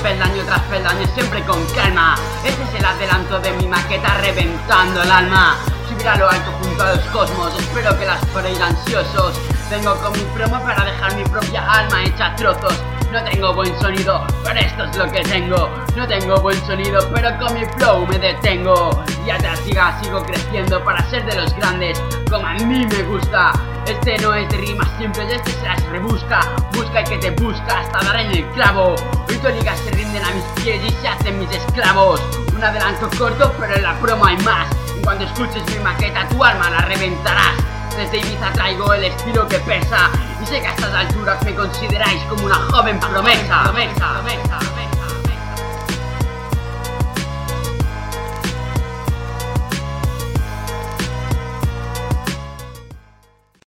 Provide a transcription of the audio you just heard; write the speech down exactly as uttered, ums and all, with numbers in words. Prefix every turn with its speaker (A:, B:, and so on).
A: peldaño tras peldaño, siempre con calma. Este es el adelanto de mi maqueta reventando el alma. Subir a lo alto junto a los cosmos, espero que las por ir ansiosos. Vengo con mi promo para dejar mi propia alma hecha a trozos. No tengo buen sonido, pero esto es lo que tengo. No tengo buen sonido, pero con mi flow me detengo. Y atrás siga, sigo creciendo para ser de los grandes, como a mí me gusta. Este no es de rimas simples, este se las rebusca. Busca el que te busca hasta dar en el clavo. Hoy tus ligas se rinden a mis pies y se hacen mis esclavos. Un adelanto corto, pero en la promo hay más. Y cuando escuches mi maqueta, tu alma la reventarás. Desde Ibiza traigo el estilo que pesa. Y sé que a estas alturas me consideráis como una joven promesa, promesa, promesa.